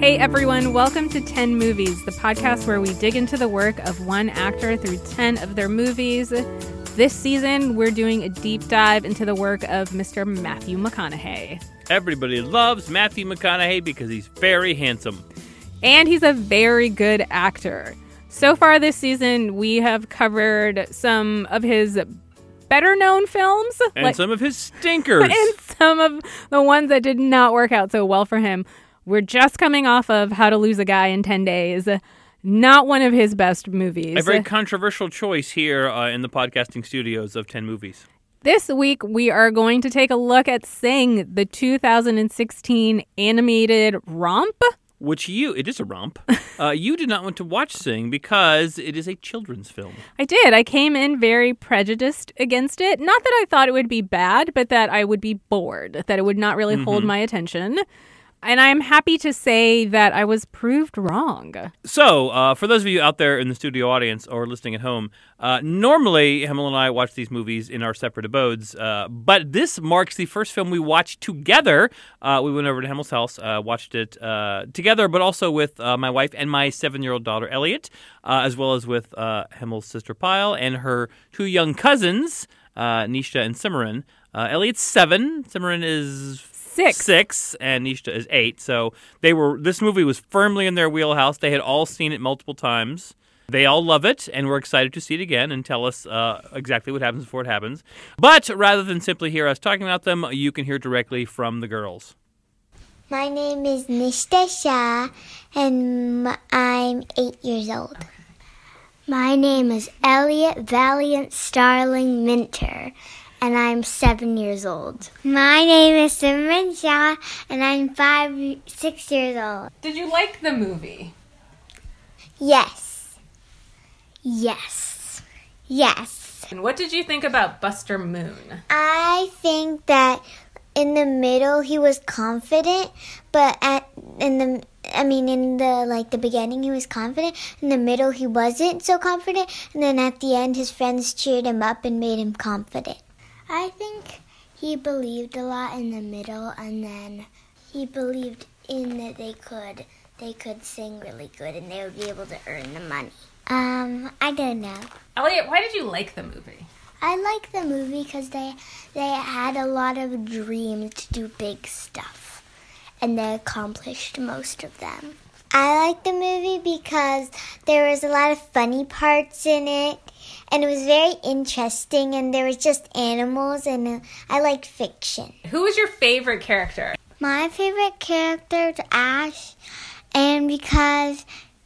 Hey everyone, welcome to 10 Movies, the podcast where we dig into the work of one actor through 10 of their movies. This season, we're doing a deep dive into the work of Mr. Matthew McConaughey. Everybody loves Matthew McConaughey because he's very handsome. And he's a very good actor. So far this season, we have covered some of his better-known films. And some of his stinkers. And some of the ones that did not work out so well for him. We're just coming off of How to Lose a Guy in 10 Days. Not one of his best movies. A very controversial choice here in the podcasting studios of 10 Movies. This week, we are going to take a look at Sing, the 2016 animated romp. It is a romp. You did not want to watch Sing because it is a children's film. I did. I came in very prejudiced against it. Not that I thought it would be bad, but that I would be bored, that it would not really hold my attention. And I'm happy to say that I was proved wrong. So, for those of you out there in the studio audience or listening at home, normally Hemel and I watch these movies in our separate abodes, but this marks the first film we watched together. We went over to Hemel's house, watched it together, but also with my wife and my 7-year-old daughter, Elliot, as well as with Hemel's sister, Pyle, and her two young cousins, Nisha and Simran. Elliot's 7, Simran is 6, and Nisha is 8. So this movie was firmly in their wheelhouse. They had all seen it multiple times. They all love it, and we're excited to see it again and tell us exactly what happens before it happens. But rather than simply hear us talking about them, you can hear directly from the girls. My name is Nisha Shah, and I'm 8 years old. My name is Elliot Valiant Starling Minter, and I'm 7 years old. My name is Simran Shah, and I'm 6 years old. Did you like the movie? Yes. And what did you think about Buster Moon? I think that in the middle he was confident, but in the beginning he was confident. In the middle he wasn't so confident, and then at the end his friends cheered him up and made him confident. I think he believed a lot in the middle, and then he believed in that they could sing really good and they would be able to earn the money. I don't know. Elliot, why did you like the movie? I like the movie because they had a lot of dreams to do big stuff, and they accomplished most of them. I like the movie because there was a lot of funny parts in it, and it was very interesting, and there was just animals, and I liked fiction. Who was your favorite character? My favorite character is Ash, and because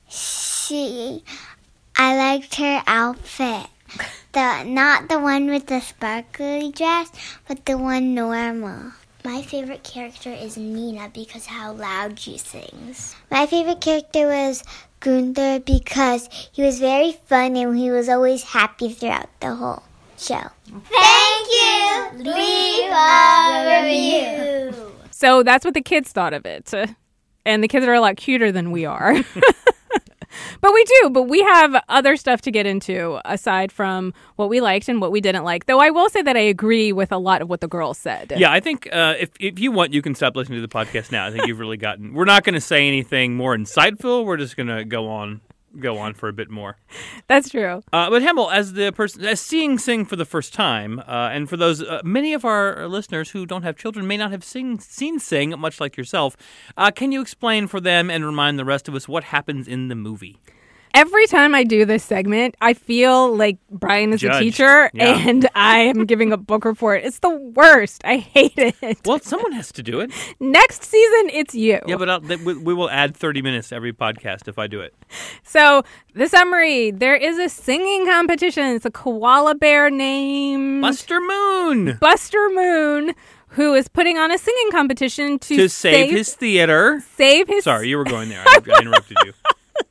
I liked her outfit. Not the one with the sparkly dress, but the one normal. My favorite character is Nina because how loud she sings. My favorite character was Gunther because he was very fun and he was always happy throughout the whole show. Thank you! Leave a review! So that's what the kids thought of it. And the kids are a lot cuter than we are. But we have other stuff to get into aside from what we liked and what we didn't like. Though I will say that I agree with a lot of what the girls said. Yeah, I think if you want, you can stop listening to the podcast now. I think you've really gotten... We're not going to say anything more insightful. We're just going to go on for a bit more. That's true. But Hemel, as seeing Sing for the first time, and for those many of our listeners who don't have children may not have seen Sing, much like yourself, can you explain for them and remind the rest of us what happens in the movie? Every time I do this segment, I feel like Brian is a teacher and I am giving a book report. It's the worst. I hate it. Well, someone has to do it. Next season, it's you. Yeah, but we will add 30 minutes to every podcast if I do it. So, the summary. There is a singing competition. It's a koala bear named... Buster Moon, who is putting on a singing competition to save his theater. Save his... Sorry, you were going there. I interrupted you.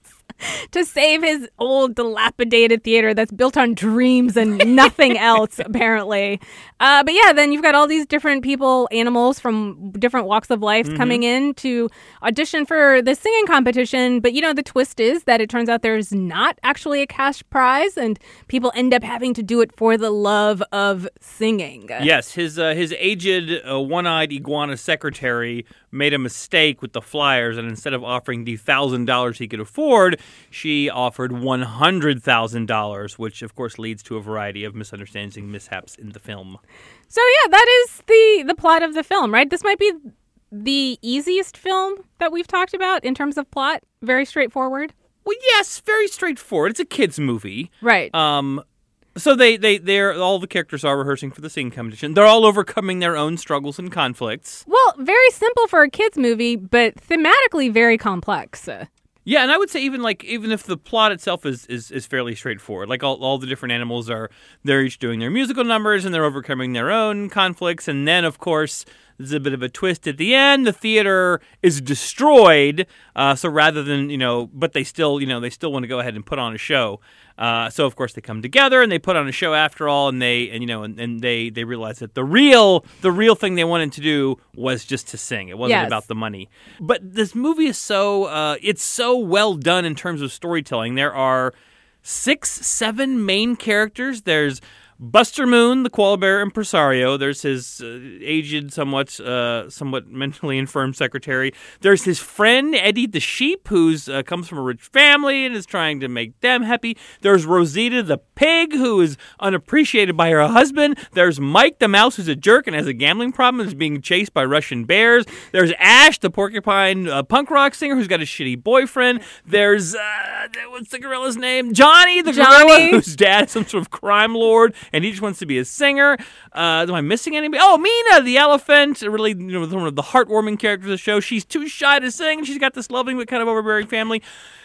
to save his old dilapidated theater that's built on dreams and nothing else, apparently. But yeah, then you've got all these different people, animals from different walks of life coming in to audition for the singing competition. But, the twist is that it turns out there's not actually a cash prize, and people end up having to do it for the love of singing. Yes, his aged, one-eyed iguana secretary made a mistake with the flyers, and instead of offering the $1,000 he could afford, she offered $100,000, which, of course, leads to a variety of misunderstandings and mishaps in the film. So, yeah, that is the plot of the film, right? This might be the easiest film that we've talked about in terms of plot. Very straightforward. Well, yes, very straightforward. It's a kids' movie. Right. So they're all the characters are rehearsing for the singing competition. They're all overcoming their own struggles and conflicts. Well, very simple for a kids' movie, but thematically very complex. Yeah, and I would say even if the plot itself is fairly straightforward, like all the different animals they're each doing their musical numbers and they're overcoming their own conflicts, and then of course there's a bit of a twist at the end. The theater is destroyed, so rather than but they still want to go ahead and put on a show. So of course they come together and they put on a show after all, and they realize that the real thing they wanted to do was just to sing. It wasn't about the money. But this movie is it's so well done in terms of storytelling. There are 6-7 main characters. There's Buster Moon, the koala bear impresario. There's his aged, somewhat mentally infirm secretary. There's his friend Eddie the sheep, who's comes from a rich family and is trying to make them happy. There's Rosita the pig, who is unappreciated by her husband. There's Mike the mouse, who's a jerk and has a gambling problem and is being chased by Russian bears. There's Ash, the porcupine punk rock singer, who's got a shitty boyfriend. There's what's the gorilla's name? Johnny the gorilla, whose dad is some sort of crime lord. And he just wants to be a singer. Am I missing anybody? Oh, Mina, the elephant, really, one of the heartwarming characters of the show. She's too shy to sing, and she's got this loving but kind of overbearing family.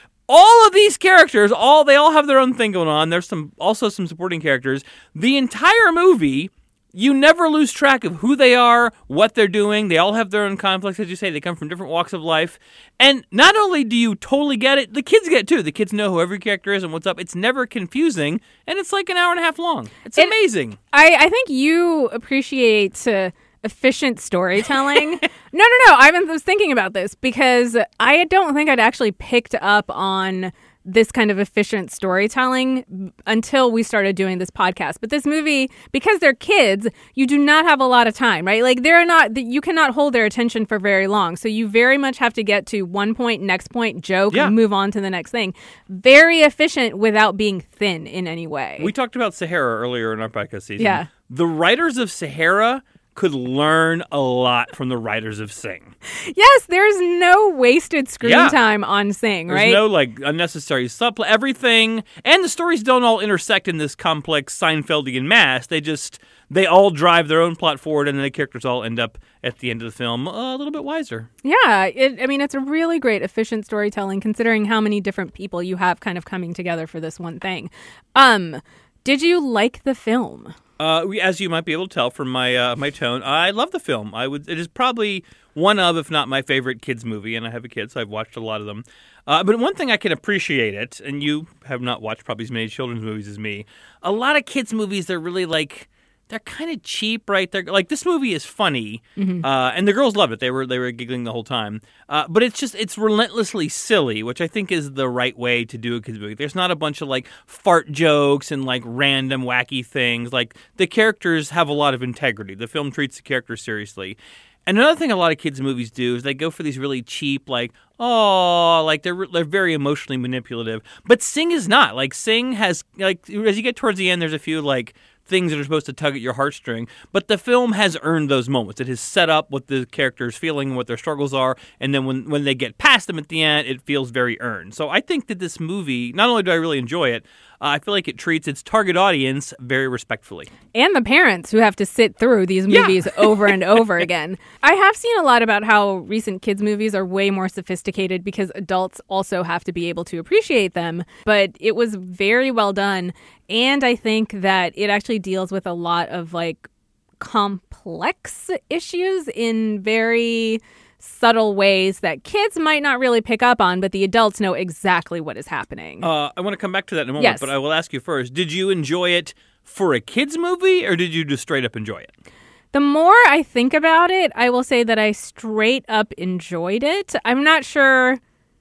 All of these characters, they all have their own thing going on. There's also some supporting characters. The entire movie, you never lose track of who they are, what they're doing. They all have their own conflicts, as you say. They come from different walks of life. And not only do you totally get it, the kids get it too. The kids know who every character is and what's up. It's never confusing, and it's like an hour and a half long. It's amazing. I think you appreciate efficient storytelling. No. I was thinking about this because I don't think I'd actually picked up on this kind of efficient storytelling until we started doing this podcast. But this movie, because they're kids, you do not have a lot of time, right? Like you cannot hold their attention for very long. So you very much have to get to one point, next point, joke, and move on to the next thing. Very efficient without being thin in any way. We talked about Sahara earlier in our podcast season. Yeah. The writers of Sahara could learn a lot from the writers of Sing. Yes, there's no wasted screen time on Sing, right? There's no unnecessary subplot. Everything, and the stories don't all intersect in this complex Seinfeldian mass. They all drive their own plot forward, and the characters all end up at the end of the film a little bit wiser. Yeah, it's a really great, efficient storytelling, considering how many different people you have kind of coming together for this one thing. Did you like the film? As you might be able to tell from my tone, I love the film. It is probably one of, if not my favorite kids movie, and I have a kid, so I've watched a lot of them. But one thing I can appreciate it, and you have not watched probably as many children's movies as me. A lot of kids movies, they're really they're kind of cheap, right? They're this movie is funny, and the girls loved it. They were giggling the whole time. But it's relentlessly silly, which I think is the right way to do a kids movie. There's not a bunch of fart jokes and random wacky things. The characters have a lot of integrity. The film treats the characters seriously. And another thing a lot of kids' movies do is they go for these really cheap, they're very emotionally manipulative. But Sing is not. Sing has, as you get towards the end, there's a few, things that are supposed to tug at your heartstring, but the film has earned those moments. It has set up what the characters feeling, what their struggles are, and then when they get past them at the end, it feels very earned. So I think that this movie, not only do I really enjoy it, I feel like it treats its target audience very respectfully. And the parents who have to sit through these movies over and over again. I have seen a lot about how recent kids' movies are way more sophisticated because adults also have to be able to appreciate them. But it was very well done. And I think that it actually deals with a lot of complex issues in very subtle ways that kids might not really pick up on, but the adults know exactly what is happening. I want to come back to that in a moment, Yes. but I will ask you first. Did you enjoy it for a kids movie, or did you just straight up enjoy it? The more I think about it, I will say that I straight up enjoyed it. I'm not sure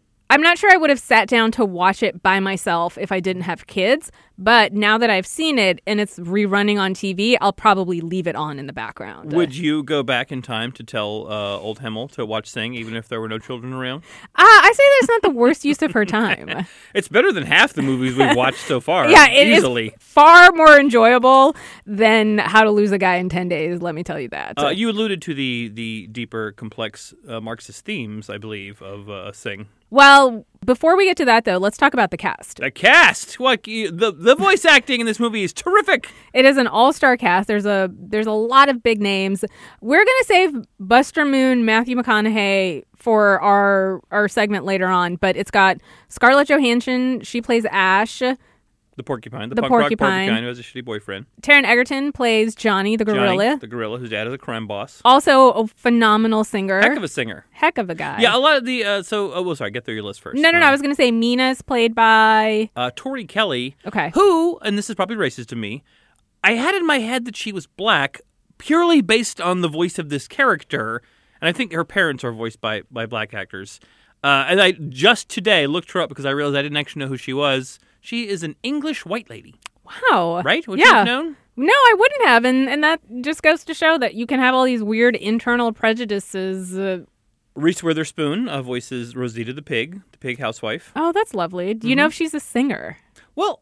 I would have sat down to watch it by myself if I didn't have kids, but now that I've seen it and it's rerunning on TV, I'll probably leave it on in the background. Would you go back in time to tell old Hemmel to watch Sing, even if there were no children around? I say that's not the worst use of her time. It's better than half the movies we've watched so far. Yeah, it is easily. far more enjoyable than How to Lose a Guy in 10 Days, let me tell you that. You alluded to the deeper, complex Marxist themes, I believe, of Sing. Well, before we get to that, though, let's talk about the cast. The cast! The voice acting in this movie is terrific! It is an all-star cast. There's a lot of big names. We're going to save Buster Moon, Matthew McConaughey for our segment later on, but it's got Scarlett Johansson. She plays Ash. The porcupine. The The punk rock porcupine. porcupine who has a shitty boyfriend. Taron Egerton plays Johnny, the gorilla. Johnny, the gorilla, whose dad is a crime boss. Also a phenomenal singer. Heck of a singer. Heck of a guy. Yeah, a lot of the... sorry, get through your list first. No, I was going to say Mina's played by... Tori Kelly, Okay. who, and this is probably racist to me, I had in my head that she was black purely based on the voice of this character, and I think her parents are voiced by black actors. And I just today looked her up because I realized I didn't actually know who she was. She is an English white lady. Wow. Right? Would you have known? No, I wouldn't have. And that just goes to show that you can have all these weird internal prejudices. Reese Witherspoon voices Rosita the pig housewife. Oh, that's lovely. Do you know if she's a singer? Well,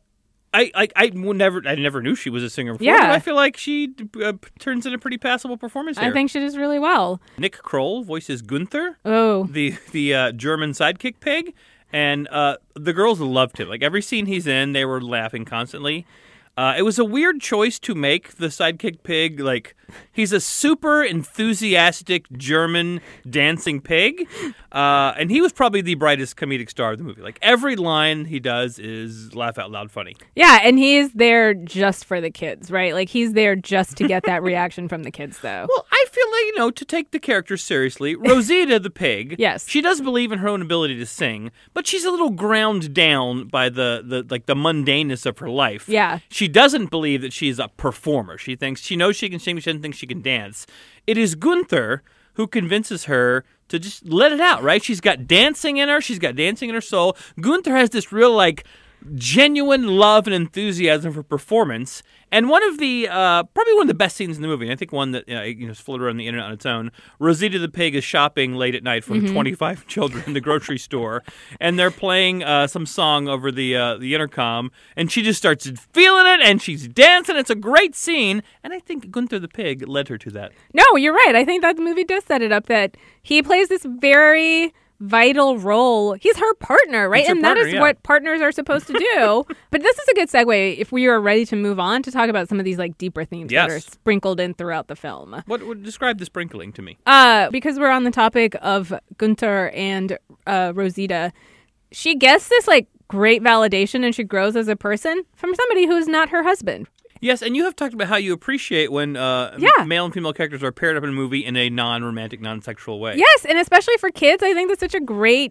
I never knew she was a singer before, Yeah. but I feel like she turns in a pretty passable performance here. I think she does really well. Nick Kroll voices Gunther, Oh, the German sidekick pig, and the girls loved him. Like every scene he's in, they were laughing constantly. It was a weird choice to make the sidekick pig, like, he's a super enthusiastic German dancing pig, and he was probably the brightest comedic star of the movie. Like, every line he does is laugh out loud funny. yeah, and he's there just for the kids, right? Like, he's there just to get that reaction from the kids, though. Well, I feel like, to take the character seriously, Rosita the pig, Yes. she does believe in her own ability to sing, but she's a little ground down by the mundaneness of her life. Yeah. She doesn't believe that she's a performer. She knows she can sing, but she doesn't think she can dance. It is Gunther who convinces her to just let it out, right? She's got dancing in her. She's got dancing in her soul. Gunther has this real, genuine love and enthusiasm for performance. And one of the, probably one of the best scenes in the movie, and I think one that is floated around the internet on its own, Rosita the pig is shopping late at night for 25 children in the grocery store, and they're playing some song over the intercom, and she just starts feeling it, and she's dancing. It's a great scene, and I think Gunther the pig led her to that. No, you're right. I think that the movie does set it up that he plays this very vital role. He's her partner, right? He's her And partner, that is yeah. what partners are supposed to do. But this is a good segue if we are ready to move on to talk about some of these deeper themes that are Yes. sprinkled in throughout the film. What would describe the sprinkling to me? Because we're on the topic of Gunther and Rosita, she gets this great validation and she grows as a person from somebody who's not her husband. Yes, and you have talked about how you appreciate when male and female characters are paired up in a movie in a non-romantic, non-sexual way. Yes, and especially for kids, I think that's such a great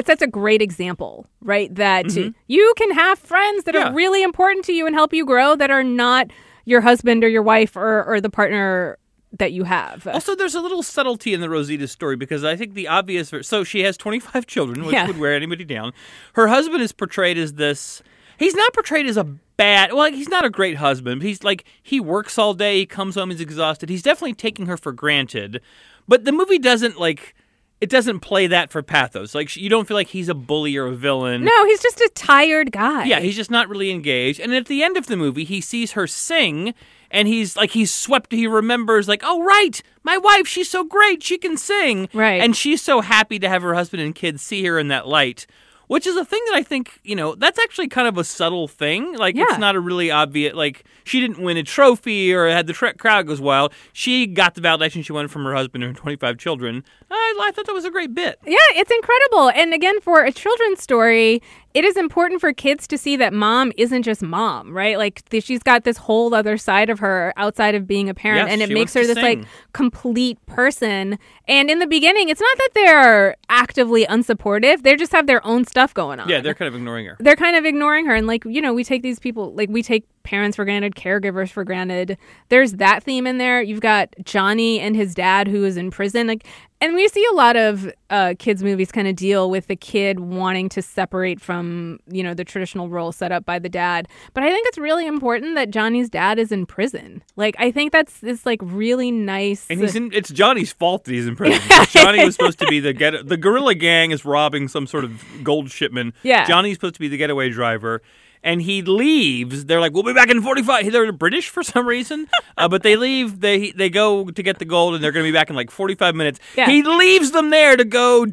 example, right? That you can have friends that are really important to you and help you grow that are not your husband or your wife or the partner that you have. Also, there's a little subtlety in the Rosita story because I think the obvious... So she has 25 children, which would wear anybody down. Her husband is portrayed as this... He's not portrayed as a bad... Well, he's not a great husband. But he's he works all day, he comes home, he's exhausted. He's definitely taking her for granted. But the movie doesn't, it doesn't play that for pathos. You don't feel like he's a bully or a villain. No, he's just a tired guy. Yeah, he's just not really engaged. And at the end of the movie, he sees her sing, and he's swept. He remembers, oh, right, my wife, she's so great, she can sing. Right. And she's so happy to have her husband and kids see her in that light, which is a thing that I think, that's actually kind of a subtle thing. It's not a really obvious, she didn't win a trophy or had the crowd goes wild. She got the validation she wanted from her husband and her 25 children. I thought that was a great bit. Yeah, it's incredible. And again, for a children's story, it is important for kids to see that mom isn't just mom, right? Like she's got this whole other side of her outside of being a parent, Yes, and it she makes wants her to this sing. like complete person. And in the beginning, it's not that they're actively unsupportive. They just have their own stuff going on. Yeah, they're kind of ignoring her. They're kind of ignoring her. And like, you know, we take these people, like we take parents for granted, caregivers for granted. There's that theme in there. You've got Johnny and his dad who is in prison. Like, and we see a lot of kids' movies kind of deal with the kid wanting to separate from, you know, the traditional role set up by the dad. But I think it's really important that Johnny's dad is in prison. Like, I think that's this like really nice. And it's Johnny's fault that he's in prison. Johnny was supposed to be the guerrilla gang is robbing some sort of gold shipment. Yeah. Johnny's supposed to be the getaway driver. And he leaves. They're like, we'll be back in 45. They're British for some reason. But they leave. They go to get the gold, and they're going to be back in like 45 minutes. Yeah. He leaves them there to go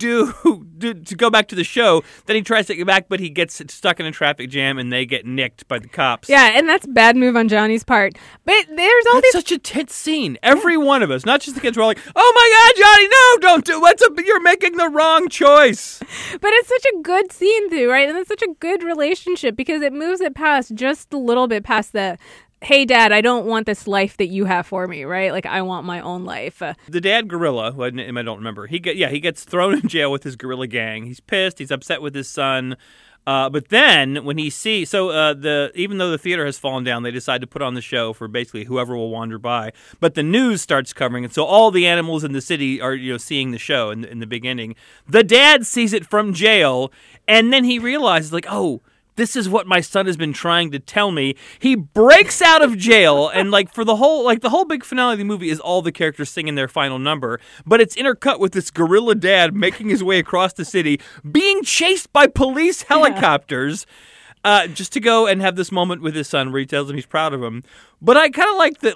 to go back to the show. Then he tries to get back, but he gets stuck in a traffic jam, and they get nicked by the cops. Yeah, and that's a bad move on Johnny's part. But there's all That's these. such a tense scene. Every one of us, not just the kids, were all like, "Oh my God, Johnny, no, don't do it. You're making the wrong choice." But it's such a good scene, too, right? And it's such a good relationship because it moves it past just a little bit past the, hey, Dad, I don't want this life that you have for me, right? Like, I want my own life. The dad gorilla, who I don't remember, he gets thrown in jail with his gorilla gang. He's pissed. He's upset with his son. But then when he sees, even though the theater has fallen down, they decide to put on the show for basically whoever will wander by. But the news starts covering it, so all the animals in the city are seeing the show in the beginning. The dad sees it from jail, and then he realizes like, oh, this is what my son has been trying to tell me. He breaks out of jail, and for the whole big finale of the movie is all the characters singing their final number, but it's intercut with this gorilla dad making his way across the city, being chased by police helicopters, just to go and have this moment with his son where he tells him he's proud of him. But I kind of like that,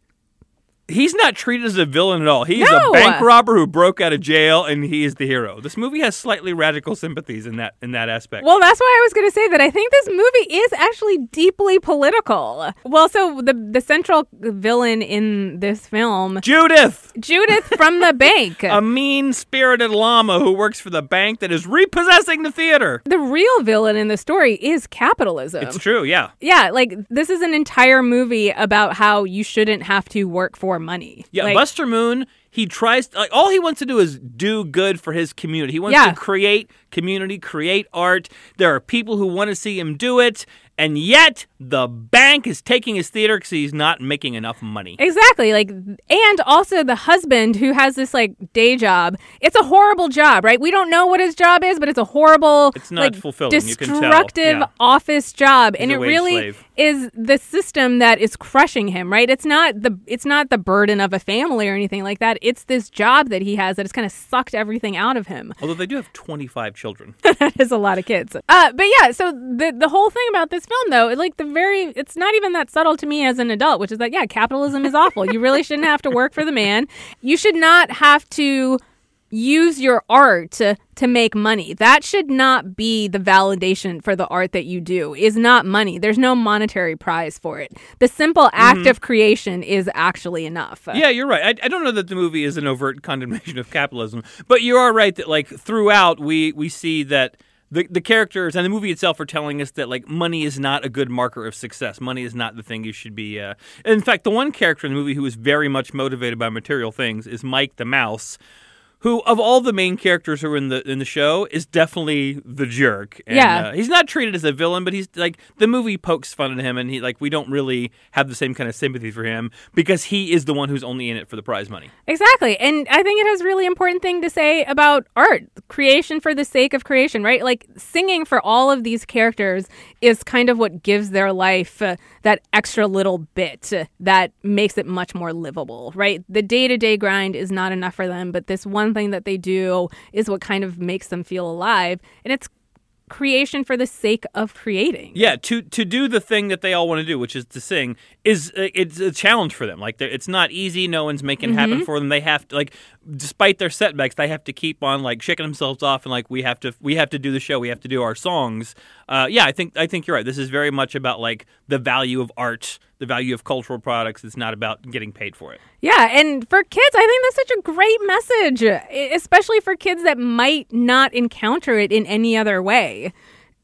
he's not treated as a villain at all. He's a bank robber who broke out of jail, and he is the hero. This movie has slightly radical sympathies in that aspect. Well, that's why I was going to say that I think this movie is actually deeply political. Well, so the central villain in this film, Judith from the bank. A mean-spirited llama who works for the bank that is repossessing the theater. The real villain in the story is capitalism. It's true, yeah. Yeah, this is an entire movie about how you shouldn't have to work for money. Yeah, Buster Moon, he tries, all he wants to do is do good for his community. He wants to create community, create art. There are people who want to see him do it, and yet the bank is taking his theater because he's not making enough money. Exactly. And also the husband who has this day job. It's a horrible job, right? We don't know what his job is, but it's a horrible, it's not fulfilling. Destructive office job. And it really slave. Is the system that is crushing him, right? It's not the burden of a family or anything like that. It's this job that he has that has kind of sucked everything out of him. Although they do have 25 children. That is a lot of kids. But yeah, so the whole thing about this film, though, it's not even that subtle to me as an adult, which is that, yeah, capitalism is awful. You really shouldn't have to work for the man. You should not have to use your art to make money. That should not be the validation for the art that you do, is not money. There's no monetary prize for it. The simple act of creation is actually enough. Yeah, you're right. I don't know that the movie is an overt condemnation of capitalism, but you are right that throughout we see that the characters and the movie itself are telling us that money is not a good marker of success. Money is not the thing you should be. In fact, the one character in the movie who is very much motivated by material things is Mike the Mouse, who, of all the main characters who are in the show, is definitely the jerk. And, he's not treated as a villain, but he's the movie pokes fun at him, and we don't really have the same kind of sympathy for him because he is the one who's only in it for the prize money. Exactly. And I think it has a really important thing to say about art, creation for the sake of creation, right? Singing for all of these characters is kind of what gives their life that extra little bit that makes it much more livable, right? The day-to-day grind is not enough for them, but this one thing that they do is what kind of makes them feel alive, and it's creation for the sake of creating. Yeah, to do the thing that they all want to do, which is to sing, it's a challenge for them. It's not easy. No one's making it happen for them. They have to despite their setbacks, they have to keep on shaking themselves off and we have to do the show. We have to do our songs. I think you're right. This is very much about the value of art, the value of cultural products. It's not about getting paid for it. Yeah, and for kids, I think that's such a great message, especially for kids that might not encounter it in any other way.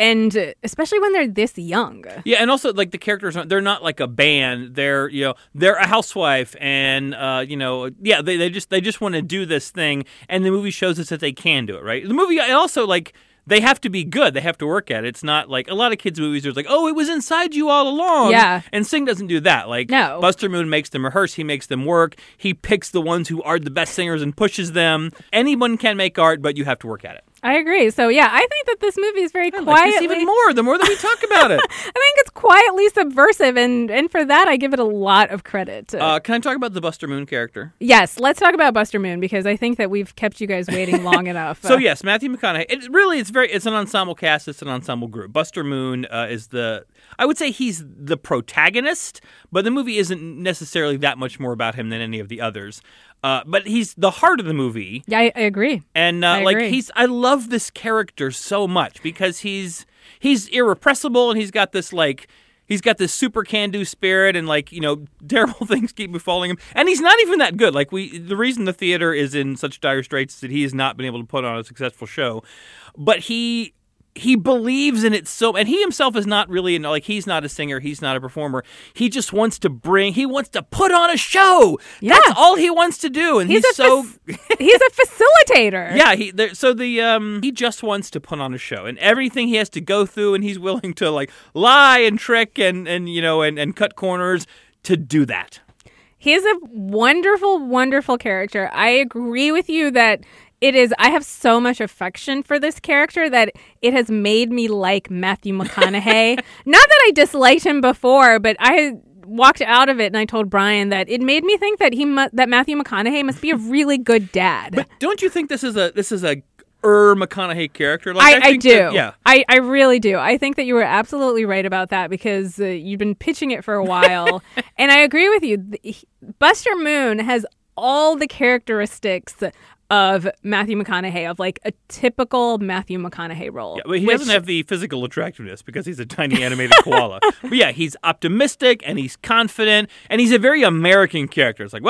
And especially when they're this young. Yeah, and also like the characters, they're not like a band. They're they're a housewife, and they just want to do this thing, and the movie shows us that they can do it. Right? The movie also like. They have to be good. They have to work at it. It's not like a lot of kids' movies. There's like, oh, it was inside you all along. Yeah. And Sing doesn't do that. Like, no. Buster Moon makes them rehearse. He makes them work. He picks the ones who are the best singers and pushes them. Anyone can make art, but you have to work at it. I agree. So, yeah, I think that this movie is very quietly... like this even more, the more that we talk about it. I think it's quietly subversive, and for that, I give it a lot of credit. Can I talk about the Buster Moon character? Yes, let's talk about Buster Moon, because I think that we've kept you guys waiting long enough. So, yes, Matthew McConaughey. It's an ensemble cast. It's an ensemble group. Buster Moon is I would say he's the protagonist, but the movie isn't necessarily that much more about him than any of the others. But he's the heart of the movie. Yeah, I agree. And I agree. I love this character so much because he's irrepressible, and he's got this super can-do spirit, and terrible things keep befalling him. And he's not even that good. The reason the theater is in such dire straits is that he has not been able to put on a successful show. But he believes in it and he himself is not really he's not a singer, he's not a performer. He just wants to put on a show. Yeah. That's all he wants to do, and he's a facilitator. Yeah, he just wants to put on a show, and everything he has to go through, and he's willing to lie and trick and cut corners to do that. He's a wonderful, wonderful character. I agree with you that I have so much affection for this character that it has made me like Matthew McConaughey. Not that I disliked him before, but I walked out of it and I told Brian that it made me think that that Matthew McConaughey must be a really good dad. But don't you think this is a McConaughey character? I do. Yeah. I really do. I think that you were absolutely right about that because you've been pitching it for a while. And I agree with you. Buster Moon has all the characteristics of Matthew McConaughey, of a typical Matthew McConaughey role. Yeah, but he doesn't have the physical attractiveness because he's a tiny animated koala. But yeah, he's optimistic and he's confident and he's a very American character. It's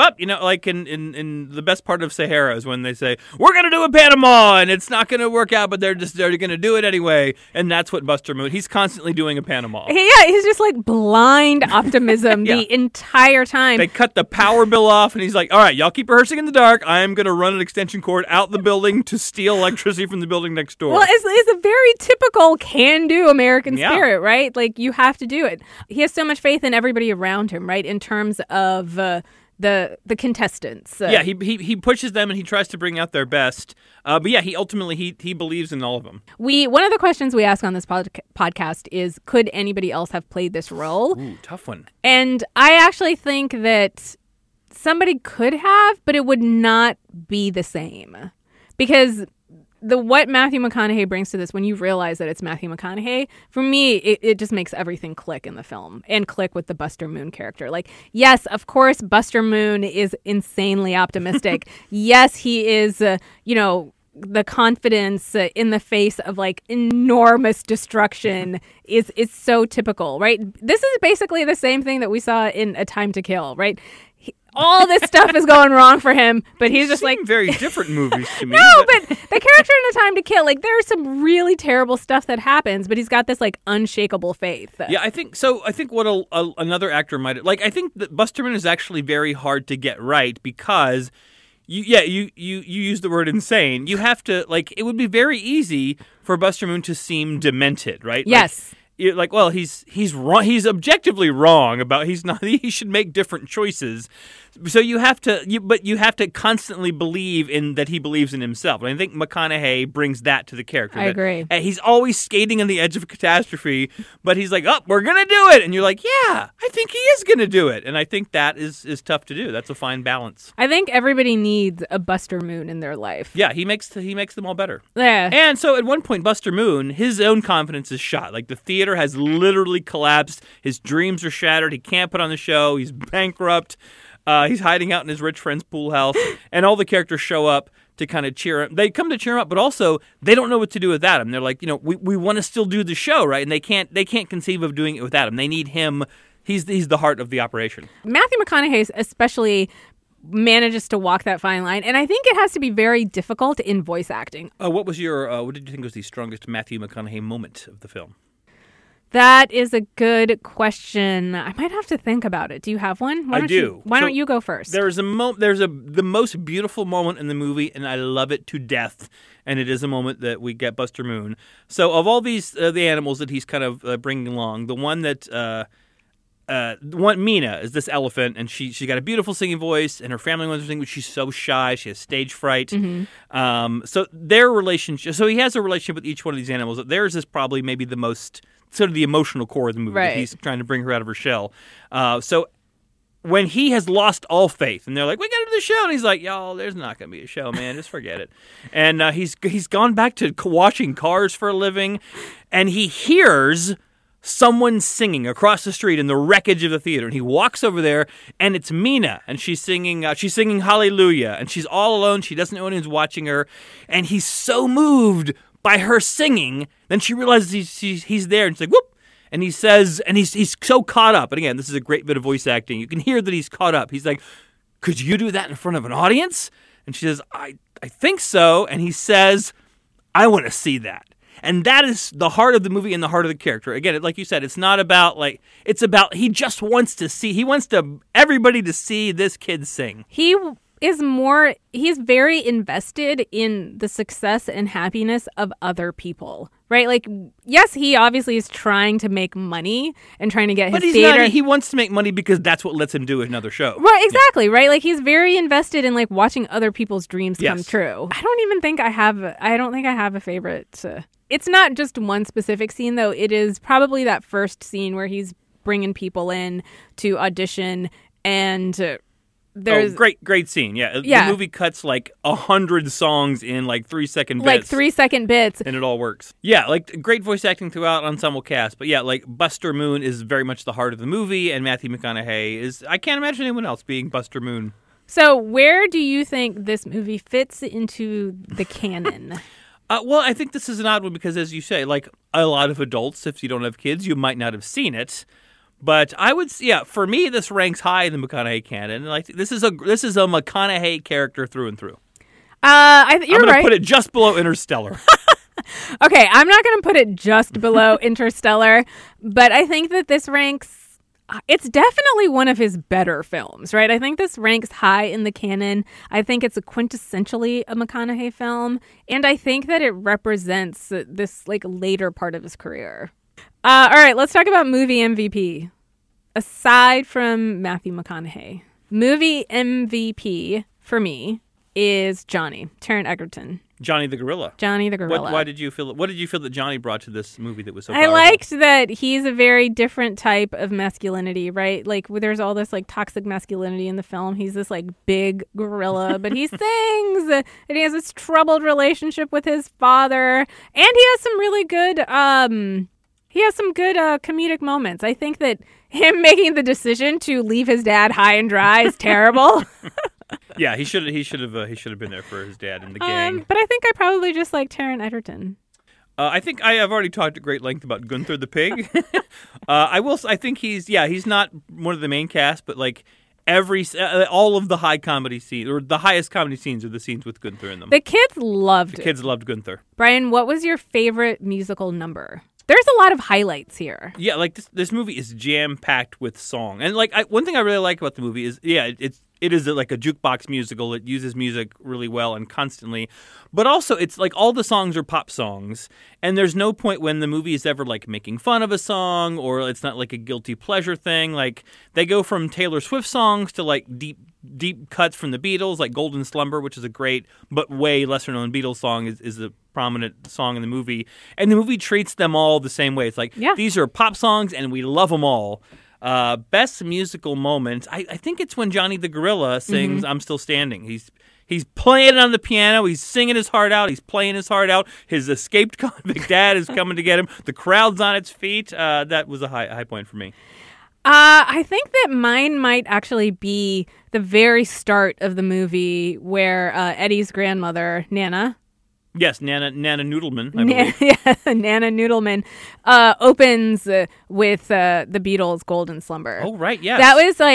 in the best part of Sahara is when they say, we're going to do a Panama and it's not going to work out, but they're going to do it anyway. And that's what Buster Moon, he's constantly doing a Panama. Yeah, he's just blind optimism the entire time. They cut the power bill off and he's like, all right, y'all keep rehearsing in the dark. I'm going to run an extension cord out the building to steal electricity from the building next door. Well, it's a very typical can-do American spirit, right? You have to do it. He has so much faith in everybody around him, right? In terms of the contestants. He pushes them and he tries to bring out their best. But yeah, he ultimately believes in all of them. One of the questions we ask on this podcast is, could anybody else have played this role? Ooh, tough one. And I actually think that somebody could have, but it would not be the same. Because what Matthew McConaughey brings to this, when you realize that it's Matthew McConaughey, for me, it just makes everything click in the film and click with the Buster Moon character. Yes, of course, Buster Moon is insanely optimistic. Yes, he is, the confidence in the face of enormous destruction is so typical, right? This is basically the same thing that we saw in A Time to Kill, right? All this stuff is going wrong for him, but he's just very different movies to me. No, but the character in A Time to Kill, there's some really terrible stuff that happens, but he's got this unshakable faith. Yeah, I think so. I think what another actor might I think that Buster Moon is actually very hard to get right because you use the word insane. You have to it would be very easy for Buster Moon to seem demented, right? Yes. He's wrong. He's objectively wrong about he should make different choices. So you have to constantly believe in that he believes in himself. And I think McConaughey brings that to the character. I agree. He's always skating on the edge of a catastrophe, but he's like, oh, we're going to do it. And you're like, yeah, I think he is going to do it. And I think that is tough to do. That's a fine balance. I think everybody needs a Buster Moon in their life. Yeah, he makes them all better. Yeah. And so at one point, Buster Moon, his own confidence is shot. The theater has literally collapsed. His dreams are shattered. He can't put on the show. He's bankrupt. He's hiding out in his rich friend's pool house, and all the characters show up to kind of cheer him. They come to cheer him up, but also they don't know what to do without him. They're like, we want to still do the show, right? And they can't conceive of doing it without him. They need him. He's the heart of the operation. Matthew McConaughey especially manages to walk that fine line. And I think it has to be very difficult in voice acting. What was your? What did you think was the strongest Matthew McConaughey moment of the film? That is a good question. I might have to think about it. Do you have one? Why don't you go first? There's the most beautiful moment in the movie, and I love it to death. And it is a moment that we get Buster Moon. So of all these the animals that he's kind of bringing along, the one that Mina is this elephant, and she got a beautiful singing voice, and her family wants to sing, but she's so shy. She has stage fright. So their relationship. So he has a relationship with each one of these animals. Theirs is probably maybe the most sort of the emotional core of the movie. Right. He's trying to bring her out of her shell. So when he has lost all faith, and they're like, "We got to do the show," and he's like, "Y'all, there's not going to be a show, man. Just forget it." And he's gone back to washing cars for a living, and he hears someone singing across the street in the wreckage of the theater, and he walks over there, and it's Mina, and she's singing Hallelujah, and she's all alone. She doesn't know anyone's watching her, and he's so moved by her singing, then she realizes he's there, and she's like, "Whoop!" And he says, and he's so caught up. And again, this is a great bit of voice acting. You can hear that he's caught up. He's like, "Could you do that in front of an audience?" And she says, I think so. And he says, "I want to see that." And that is the heart of the movie and the heart of the character. Again, like you said, it's not about it's about he just wants to see. He wants everybody to see this kid sing. He's very invested in the success and happiness of other people, right? Like, yes, he obviously is trying to make money and trying to get his theater. He wants to make money because that's what lets him do another show. Right, exactly, right? Like, he's very invested in, like, watching other people's dreams come true. I don't think I have a favorite. It's not just one specific scene, though. It is probably that first scene where he's bringing people in to audition, and there's great scene. Yeah. The movie cuts like 100 songs in like 3-second bits. Like 3-second bits. And it all works. Yeah, like great voice acting throughout, ensemble cast. But yeah, like Buster Moon is very much the heart of the movie, and Matthew McConaughey is, I can't imagine anyone else being Buster Moon. So where do you think this movie fits into the canon? Well, I think this is an odd one because, as you say, like a lot of adults, if you don't have kids, you might not have seen it. But I would, for me, this ranks high in the McConaughey canon. Like this is a McConaughey character through and through. You're right. I'm going to put it just below Interstellar. Okay, I'm not going to put it just below Interstellar, but I think that this ranks. It's definitely one of his better films, right? I think this ranks high in the canon. I think it's quintessentially a McConaughey film, and I think that it represents this like later part of his career. All right, let's talk about movie MVP. Aside from Matthew McConaughey, movie MVP for me is Taron Egerton. Johnny the Gorilla. What did you feel that Johnny brought to this movie that was so powerful? I liked that he's a very different type of masculinity, right? Like there's all this like toxic masculinity in the film. He's this like big gorilla, but he sings, and he has this troubled relationship with his father, and he has some really good comedic moments. I think that him making the decision to leave his dad high and dry is terrible. Yeah, he should have been there for his dad and the gang. But I think I probably just like Taron Egerton. I think I have already talked at great length about Gunther the pig. I think he's not one of the main cast, but like all of the high comedy scenes or the highest comedy scenes are the scenes with Gunther in them. The kids loved Gunther. Brian, what was your favorite musical number? There's a lot of highlights here. Yeah, like this movie is jam-packed with song. And like one thing I really like about the movie is, it is like a jukebox musical. It uses music really well and constantly. But also, it's like all the songs are pop songs. And there's no point when the movie is ever like making fun of a song, or it's not like a guilty pleasure thing. Like they go from Taylor Swift songs to like deep cuts from the Beatles, like Golden Slumber, which is a great but way lesser known Beatles song, is a prominent song in the movie. And the movie treats them all the same way. It's like, these are pop songs and we love them all. Best musical moment, I think it's when Johnny the Gorilla sings I'm Still Standing. He's playing it on the piano. He's singing his heart out. He's playing his heart out. His escaped convict dad is coming to get him. The crowd's on its feet. That was a high point for me. I think that mine might actually be the very start of the movie where Eddie's grandmother, Nana. Yes, Nana Noodleman, I believe. Nana Noodleman opens with the Beatles' Golden Slumber. Oh, right, yes. That was like,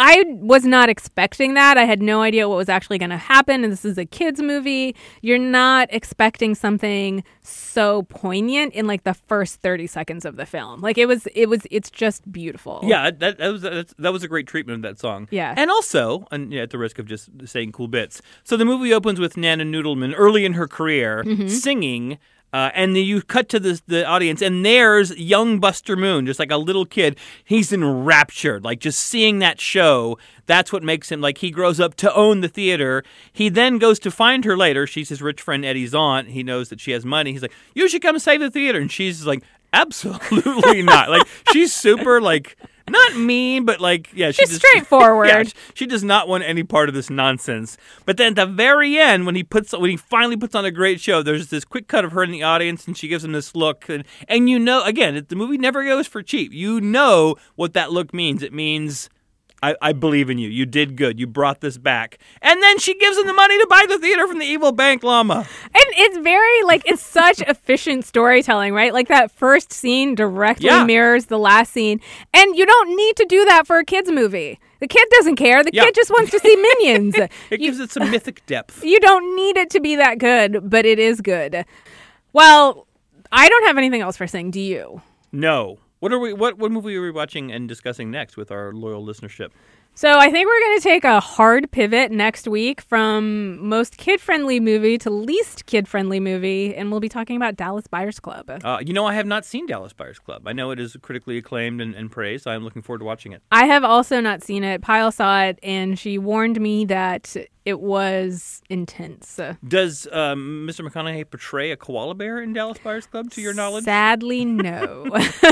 I was not expecting that. I had no idea what was actually going to happen. And this is a kids movie. You're not expecting something so poignant in like the first 30 seconds of the film. Like it's just beautiful. Yeah, that was a great treatment of that song. Yeah. And also, at the risk of just saying cool bits. So the movie opens with Nana Noodleman early in her career singing. And then you cut to the audience, and there's young Buster Moon, just like a little kid. He's enraptured, like just seeing that show. That's what makes him, like, he grows up to own the theater. He then goes to find her later. She's his rich friend Eddie's aunt. He knows that she has money. He's like, you should come save the theater. And she's like, absolutely not. Like, she's super, like, not mean, but like, yeah. She's straightforward. Yeah, she does not want any part of this nonsense. But then at the very end, when he finally puts on a great show, there's this quick cut of her in the audience, and she gives him this look. And you know, again, the movie never goes for cheap. You know what that look means. It means, I believe in you. You did good. You brought this back. And then she gives him the money to buy the theater from the evil bank llama. And it's very, like, it's such efficient storytelling, right? Like, that first scene directly mirrors the last scene. And you don't need to do that for a kid's movie. The kid doesn't care. The kid just wants to see Minions. It gives it some mythic depth. You don't need it to be that good, but it is good. Well, I don't have anything else for Sing. Do you? No. What movie are we watching and discussing next with our loyal listenership? So I think we're going to take a hard pivot next week from most kid-friendly movie to least kid-friendly movie, and we'll be talking about Dallas Buyers Club. I have not seen Dallas Buyers Club. I know it is critically acclaimed and praised. I'm looking forward to watching it. I have also not seen it. Pyle saw it, and she warned me that it was intense. Does Mr. McConaughey portray a koala bear in Dallas Buyers Club, to your knowledge? Sadly, no.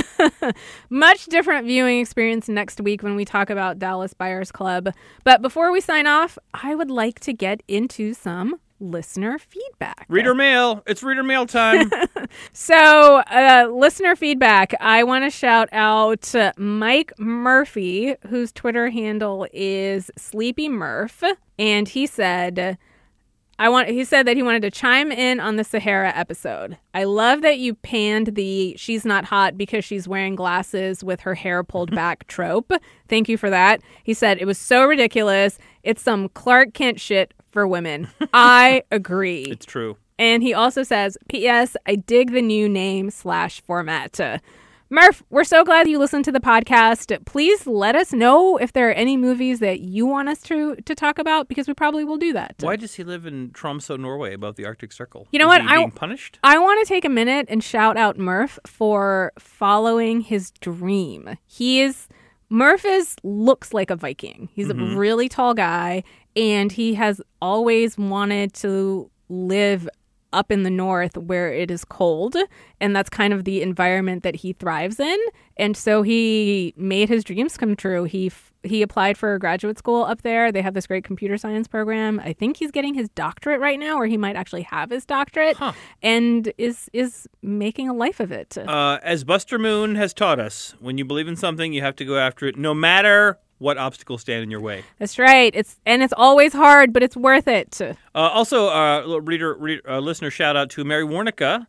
Much different viewing experience next week when we talk about Dallas Buyers Club. But before we sign off, I would like to get into some listener feedback. Reader mail. It's reader mail time. So, listener feedback. I want to shout out Mike Murphy, whose Twitter handle is Sleepy Murph, and he said, he said that he wanted to chime in on the Sahara episode. I love that you panned the she's not hot because she's wearing glasses with her hair pulled back trope. Thank you for that. He said it was so ridiculous. It's some Clark Kent shit for women. I agree. It's true. And he also says, P.S. I dig the new name /format. Murph, we're so glad you listened to the podcast. Please let us know if there are any movies that you want us to talk about, because we probably will do that. Why does he live in Tromsø, Norway, above the Arctic Circle? You know what? Is he being punished? I want to take a minute and shout out Murph for following his dream. Murph looks like a Viking. He's a really tall guy, and he has always wanted to live up in the north where it is cold, and that's kind of the environment that he thrives in. And so he made his dreams come true. He applied for graduate school up there. They have this great computer science program. I think he's getting his doctorate right now, or he might actually have his doctorate, and is making a life of it. As Buster Moon has taught us, when you believe in something, you have to go after it, no matter what obstacles stand in your way. That's right. It's always hard, but it's worth it. Also, listener shout out to Mary Warnica,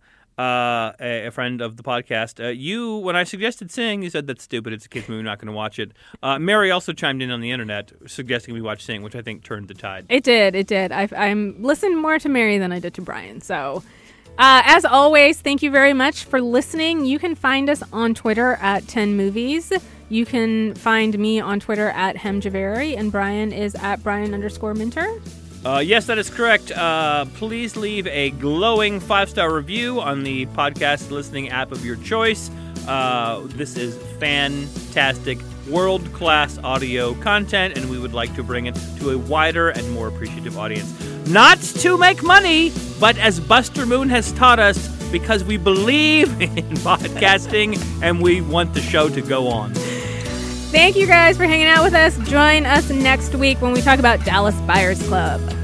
a friend of the podcast. When I suggested Sing, you said that's stupid. It's a kid's movie. We're not going to watch it. Mary also chimed in on the internet suggesting we watch Sing, which I think turned the tide. It did. I'm listening more to Mary than I did to Brian. So, as always, thank you very much for listening. You can find us on Twitter at 10movies. You can find me on Twitter at HemJavari, and Brian is at Brian_Minter. Yes, that is correct. Please leave a glowing 5-star review on the podcast listening app of your choice. This is fantastic, world-class audio content, and we would like to bring it to a wider and more appreciative audience. Not to make money, but as Buster Moon has taught us, because we believe in podcasting and we want the show to go on. Thank you guys for hanging out with us. Join us next week when we talk about Dallas Buyers Club.